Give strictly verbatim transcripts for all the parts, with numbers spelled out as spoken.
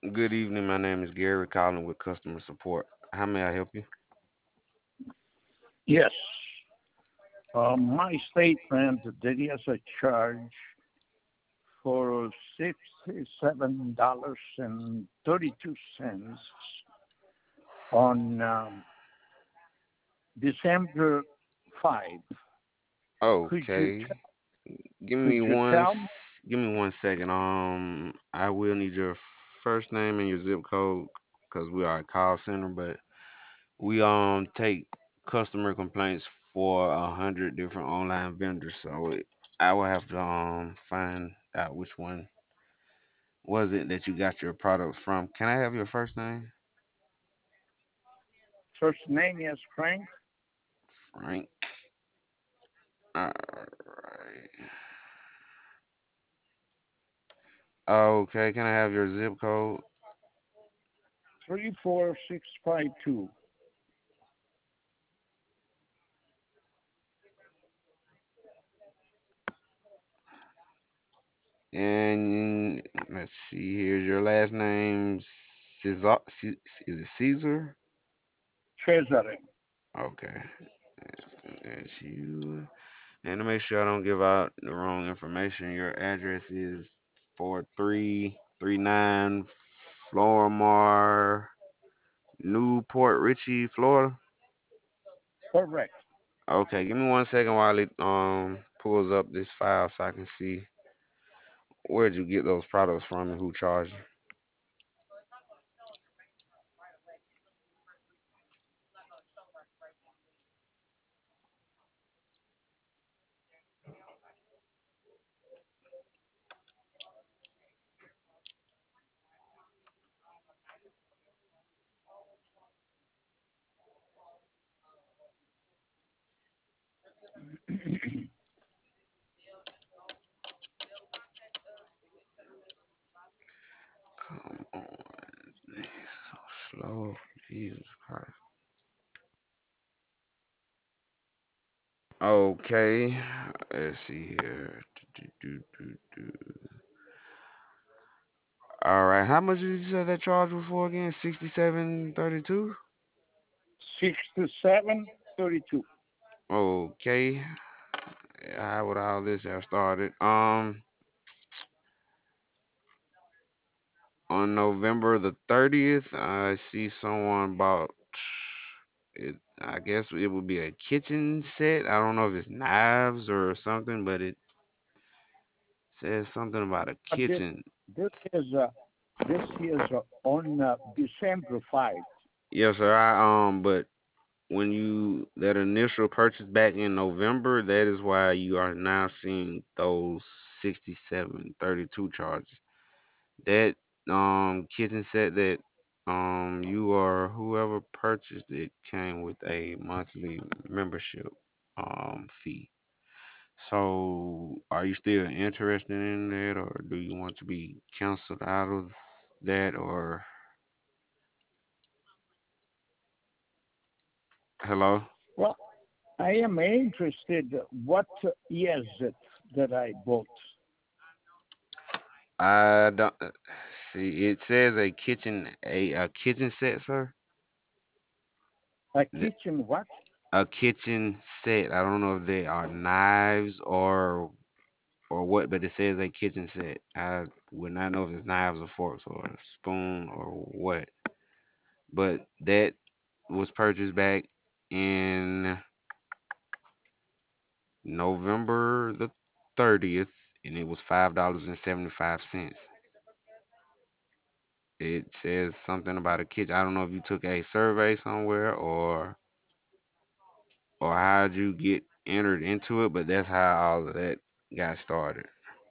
Good evening. My name is Gary calling with customer support. How may I help you? Yes. Uh, my statement, there is a charge for sixty-seven dollars and thirty-two cents on um, December fifth. Could you Okay. Give could me you one. tell me? s- Give me one second. Um, I will need your first name and your zip code because we are a call center, but we um take customer complaints for a hundred different online vendors. So it, I will have to um find out which one was it that you got your products from. Can I have your first name? First name is Frank. Frank. All right. Okay, can I have your zip code? Three four six five two. And let's see, here's your last name. Cesar, Ce- is it Caesar? Cesare. Okay, that's you. And to make sure I don't give out the wrong information, your address is four three three nine Florimar, Newport Richey, Florida. Correct. Okay, give me one second while it um pulls up this file so I can see where'd you get those products from and who charged you. Come on, it's so slow. Jesus Christ. Okay, let's see here. Do, do, do, do, do. All right, how much did you say that charge was for again? Sixty-seven thirty-two. Sixty-seven thirty-two. Okay, how would all this have started? Um, on November the thirtieth, I see someone bought it. I guess it would be a kitchen set. I don't know if it's knives or something, but it says something about a But this kitchen. this is uh, this is uh, on uh, December fifth. Yes, sir. I um, but when you that initial purchase back in November, that is why you are now seeing those sixty-seven thirty-two charges. That um kitchen set that um you or whoever purchased it came with a monthly membership um fee. So are you still interested in that, or do you want to be canceled out of that, or hello? Well, I am interested. What is it that I bought? I don't see. It says a kitchen, a, a kitchen set, sir. A Th- kitchen what? A kitchen set. I don't know if they are knives or or what, but it says a kitchen set. I would not know if it's knives or forks or a spoon or what. But that was purchased back in November the thirtieth, and it was five dollars and seventy five cents. It says something about a kitchen. I don't know if you took a survey somewhere or or how'd you get entered into it, but that's how all of that got started.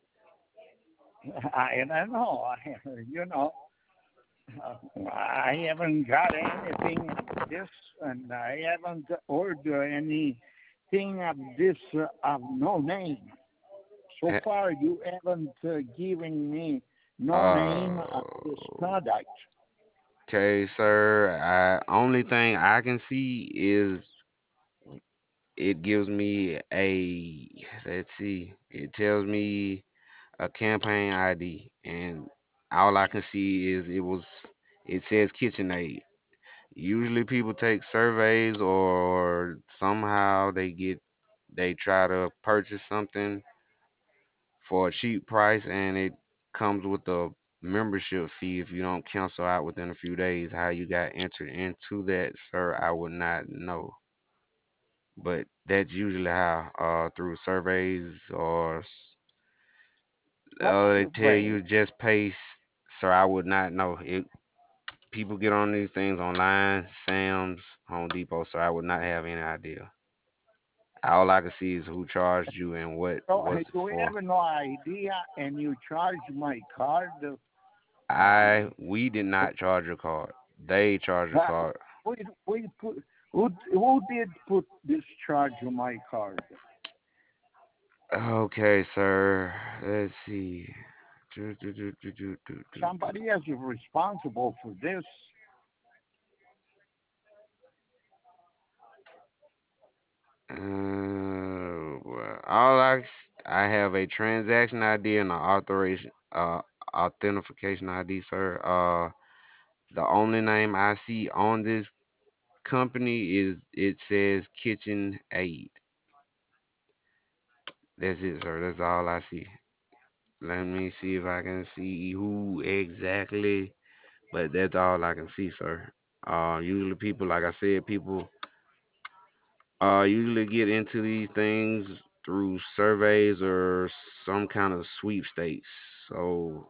I don't know. I, you know, uh, I haven't got anything of this, and I haven't ordered anything of this uh, of no name. So Eh, far, you haven't uh, given me no name of this Oh, product. okay, sir. I only thing I can see is it gives me a let's see. It tells me a campaign I D, and All I can see is it was it says KitchenAid. Usually people take surveys or somehow they get they try to purchase something for a cheap price and it comes with a membership fee if you don't cancel out within a few days. How you got entered into that, sir, I would not know. But that's usually how, uh, through surveys or s- What uh, they tell survey? you just pay. s- Sir, I would not know. It, people get on these things online, Sam's, Home Depot, so I would not have any idea. All I can see is who charged you and what So hey, was it do we for. have no idea? And you charge my card. I Um, we did not charge your card. They charged your uh, card. we we put who who did put this charge on my card? Okay, sir. Let's see. Do, do, do, do, do, do, do, do. Somebody is responsible for this. Uh, well, all I s- I have a transaction I D and an authorization uh authentication I D, sir. Uh, the only name I see on this company is it says Kitchen Aid. That's it, sir. That's all I see. Let me see if I can see who exactly, but that's all I can see, sir. Uh, usually people, like I said, people uh usually get into these things through surveys or some kind of sweepstakes. So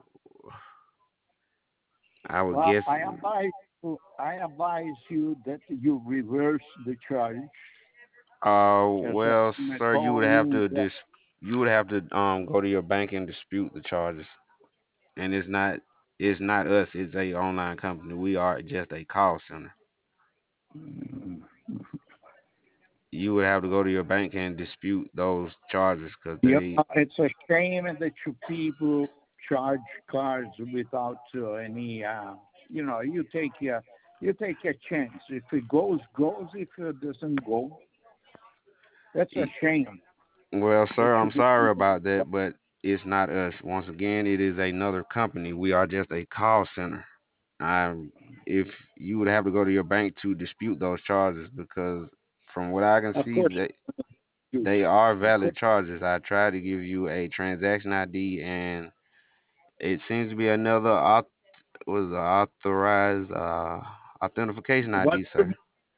I would Well, guess, I advise you, I advise you that you reverse the charge uh, because well, I'm sir, you would have calling. to Uh, dis you would have to um go to your bank and dispute the charges. And it's not it's not us, it's a online company. We are just a call center. mm, You would have to go to your bank and dispute those charges because yeah, they it's a shame that you people charge cards without uh, any. Uh, you know, you take a you take a chance. If it goes, goes. If it doesn't go, that's a shame well, that sir, I'm you sorry people. about that, but it's not us. Once again, it is another company. We are just a call center. Um, if you would have to go to your bank to dispute those charges, because from what I can Of see, course, they you. they are Of course. valid charges. I tried to give you a transaction I D, and it seems to be another auth was a authorized uh, authentication I D, What sir.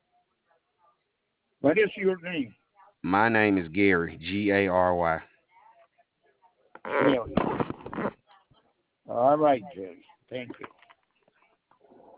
what is your name? My name is Gary, G A R Y. Gary. All right, Jerry. Thank you.